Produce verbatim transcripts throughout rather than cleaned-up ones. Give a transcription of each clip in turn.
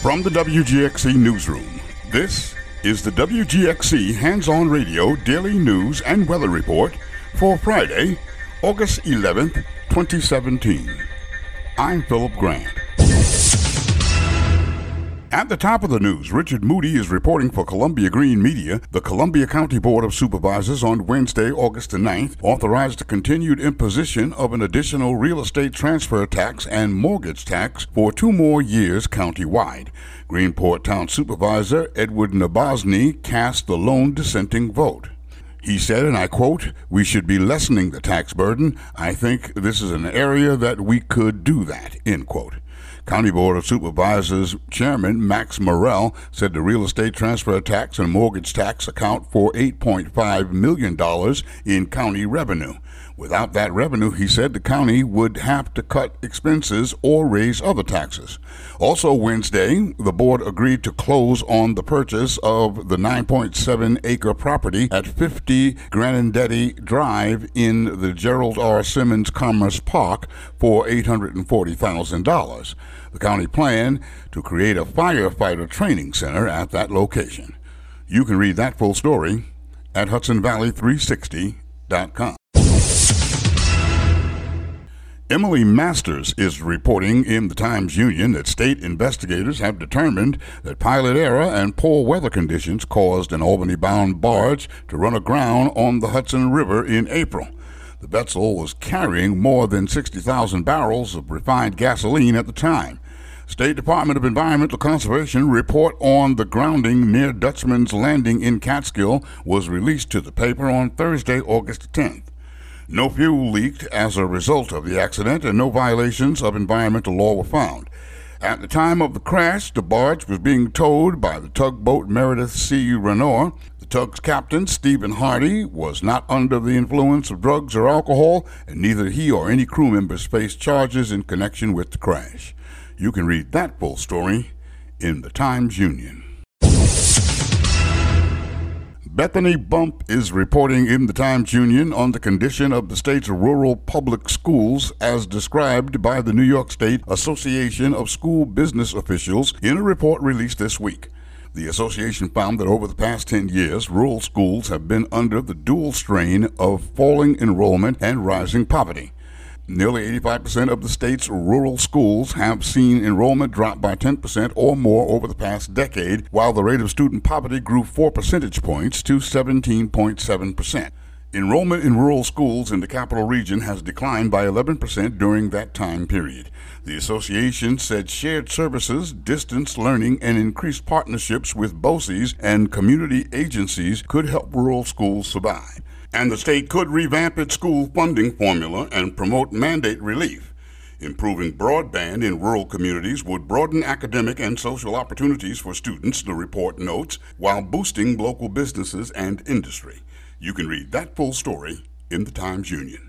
From the W G X C Newsroom, this is the W G X C Hands-On Radio Daily News and Weather Report for Friday, August eleventh, twenty seventeen. I'm Philip Grant. At the top of the news, Richard Moody is reporting for Columbia Green Media. The Columbia County Board of Supervisors on Wednesday, August the ninth, authorized the continued imposition of an additional real estate transfer tax and mortgage tax for two more years countywide. Greenport Town Supervisor Edward Nabosny cast the lone dissenting vote. He said, and I quote, "We should be lessening the tax burden. I think this is an area that we could do that," end quote. County Board of Supervisors Chairman Max Morrell said the real estate transfer tax and mortgage tax account for eight point five million dollars in county revenue. Without that revenue, he said, the county would have to cut expenses or raise other taxes. Also Wednesday, the board agreed to close on the purchase of the nine point seven acre property at fifty Granandetti Drive in the Gerald R. Simmons Commerce Park for eight hundred forty thousand dollars. The county planned to create a firefighter training center at that location. You can read that full story at Hudson Valley three sixty dot com. Emily Masters is reporting in the Times-Union that state investigators have determined that pilot error and poor weather conditions caused an Albany-bound barge to run aground on the Hudson River in April. The vessel was carrying more than sixty thousand barrels of refined gasoline at the time. State Department of Environmental Conservation report on the grounding near Dutchman's Landing in Catskill was released to the paper on Thursday, August tenth. No fuel leaked as a result of the accident, and no violations of environmental law were found. At the time of the crash, the barge was being towed by the tugboat Meredith C. Renoir. The tug's captain, Stephen Hardy, was not under the influence of drugs or alcohol, and neither he or any crew members faced charges in connection with the crash. You can read that full story in the Times-Union. Bethany Bump is reporting in the Times-Union on the condition of the state's rural public schools as described by the New York State Association of School Business Officials in a report released this week. The association found that over the past ten years, rural schools have been under the dual strain of falling enrollment and rising poverty. Nearly eighty-five percent of the state's rural schools have seen enrollment drop by ten percent or more over the past decade, while the rate of student poverty grew four percentage points to seventeen point seven percent. Enrollment in rural schools in the capital region has declined by eleven percent during that time period. The association said shared services, distance learning, and increased partnerships with B O C Es and community agencies could help rural schools survive. And the state could revamp its school funding formula and promote mandate relief. Improving broadband in rural communities would broaden academic and social opportunities for students, the report notes, while boosting local businesses and industry. You can read that full story in the Times-Union.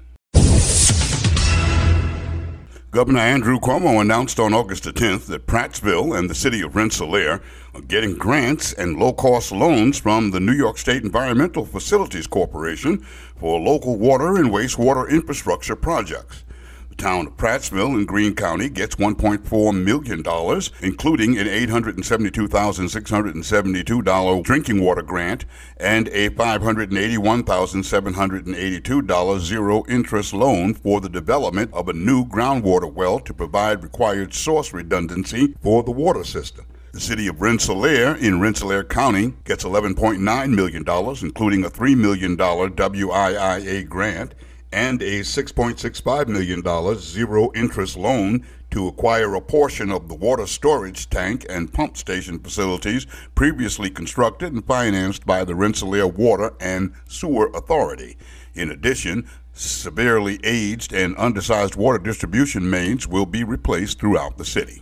Governor Andrew Cuomo announced on August tenth that Prattsville and the city of Rensselaer are getting grants and low-cost loans from the New York State Environmental Facilities Corporation for local water and wastewater infrastructure projects. The town of Prattsville in Greene County gets one point four million dollars, including an eight hundred seventy-two thousand six hundred seventy-two dollars drinking water grant and a five hundred eighty-one thousand seven hundred eighty-two dollars zero-interest loan for the development of a new groundwater well to provide required source redundancy for the water system. The city of Rensselaer in Rensselaer County gets eleven point nine million dollars, including a three million dollars W I I A grant and a six point six five million dollars zero-interest loan to acquire a portion of the water storage tank and pump station facilities previously constructed and financed by the Rensselaer Water and Sewer Authority. In addition, severely aged and undersized water distribution mains will be replaced throughout the city.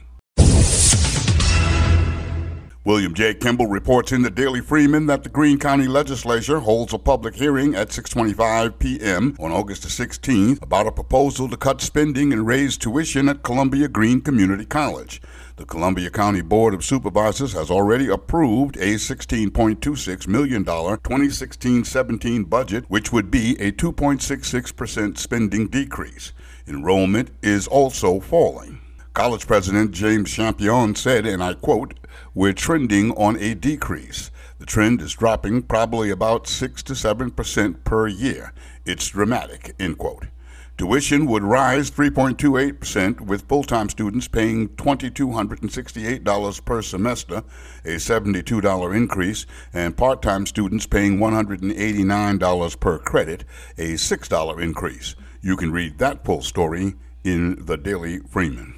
William J. Kimball reports in the Daily Freeman that the Greene County Legislature holds a public hearing at six twenty-five p.m. on August sixteenth about a proposal to cut spending and raise tuition at Columbia Greene Community College. The Columbia County Board of Supervisors has already approved a sixteen point two six million dollars twenty sixteen seventeen budget, which would be a two point six six percent spending decrease. Enrollment is also falling. College President James Champion said, and I quote, "We're trending on a decrease. The trend is dropping probably about six to seven percent per year. It's dramatic," end quote. Tuition would rise three point two eight percent, with full-time students paying two thousand two hundred sixty-eight dollars per semester, a seventy-two dollars increase, and part-time students paying one hundred eighty-nine dollars per credit, a six dollars increase. You can read that full story in the Daily Freeman.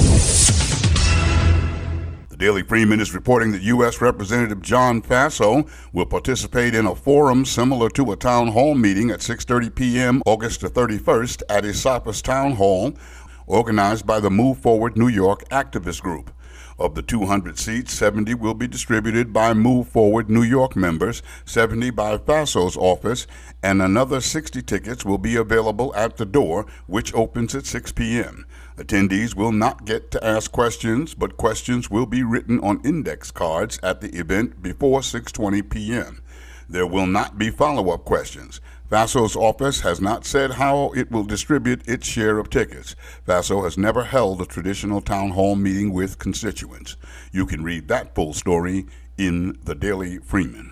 The Daily Freeman is reporting that U S Representative John Faso will participate in a forum similar to a town hall meeting at six thirty p.m. August the thirty-first at Esopus Town Hall, organized by the Move Forward New York activist group. Of the two hundred seats, seventy will be distributed by Move Forward New York members, seventy by Faso's office, and another sixty tickets will be available at the door, which opens at six p.m. Attendees will not get to ask questions, but questions will be written on index cards at the event before six twenty p.m. There will not be follow-up questions. Faso's office has not said how it will distribute its share of tickets. Faso has never held a traditional town hall meeting with constituents. You can read that full story in the Daily Freeman.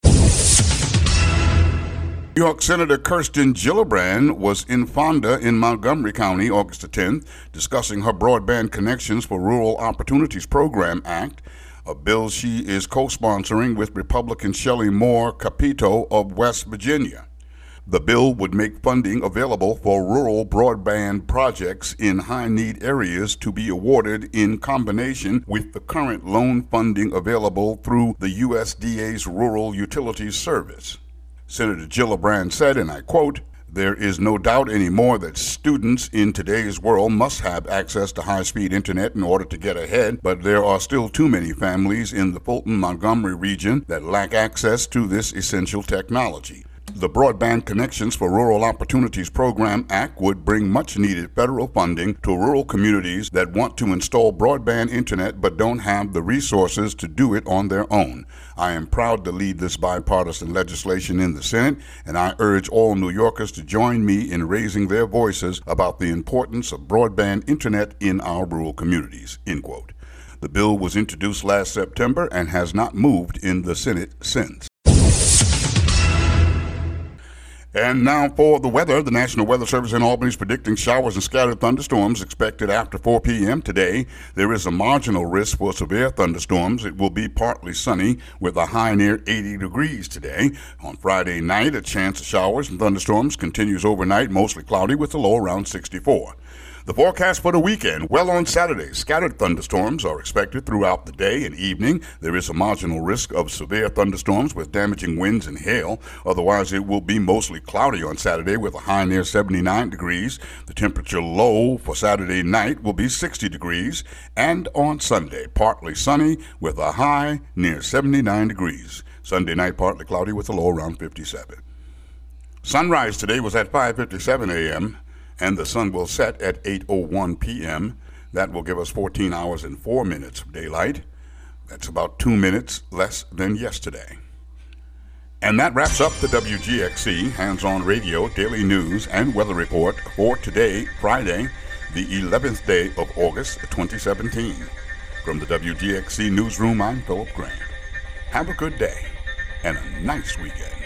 New York Senator Kirsten Gillibrand was in Fonda in Montgomery County August the tenth, discussing her Broadband Connections for Rural Opportunities Program Act, a bill she is co-sponsoring with Republican Shelley Moore Capito of West Virginia. The bill would make funding available for rural broadband projects in high-need areas to be awarded in combination with the current loan funding available through the U S D A's Rural Utilities Service. Senator Gillibrand said, and I quote, "There is no doubt anymore that students in today's world must have access to high-speed internet in order to get ahead, but there are still too many families in the Fulton-Montgomery region that lack access to this essential technology. The Broadband Connections for Rural Opportunities Program Act would bring much-needed federal funding to rural communities that want to install broadband internet but don't have the resources to do it on their own. I am proud to lead this bipartisan legislation in the Senate, and I urge all New Yorkers to join me in raising their voices about the importance of broadband internet in our rural communities," end quote. The bill was introduced last September and has not moved in the Senate since. And now for the weather. The National Weather Service in Albany is predicting showers and scattered thunderstorms expected after four p.m. today. There is a marginal risk for severe thunderstorms. It will be partly sunny with a high near eighty degrees today. On Friday night, a chance of showers and thunderstorms continues overnight, mostly cloudy with a low around sixty-four. The forecast for the weekend. Well, on Saturday, scattered thunderstorms are expected throughout the day and evening. There is a marginal risk of severe thunderstorms with damaging winds and hail. Otherwise, it will be mostly cloudy on Saturday with a high near seventy-nine degrees. The temperature low for Saturday night will be sixty degrees. And on Sunday, partly sunny with a high near seventy-nine degrees. Sunday night, partly cloudy with a low around fifty-seven. Sunrise today was at five fifty-seven a.m., and the sun will set at eight oh one p.m. That will give us fourteen hours and four minutes of daylight. That's about two minutes less than yesterday. And that wraps up the W G X C Hands-On Radio Daily News and Weather Report for today, Friday, the eleventh day of August, twenty seventeen. From the W G X C Newsroom, I'm Philip Grant. Have a good day and a nice weekend.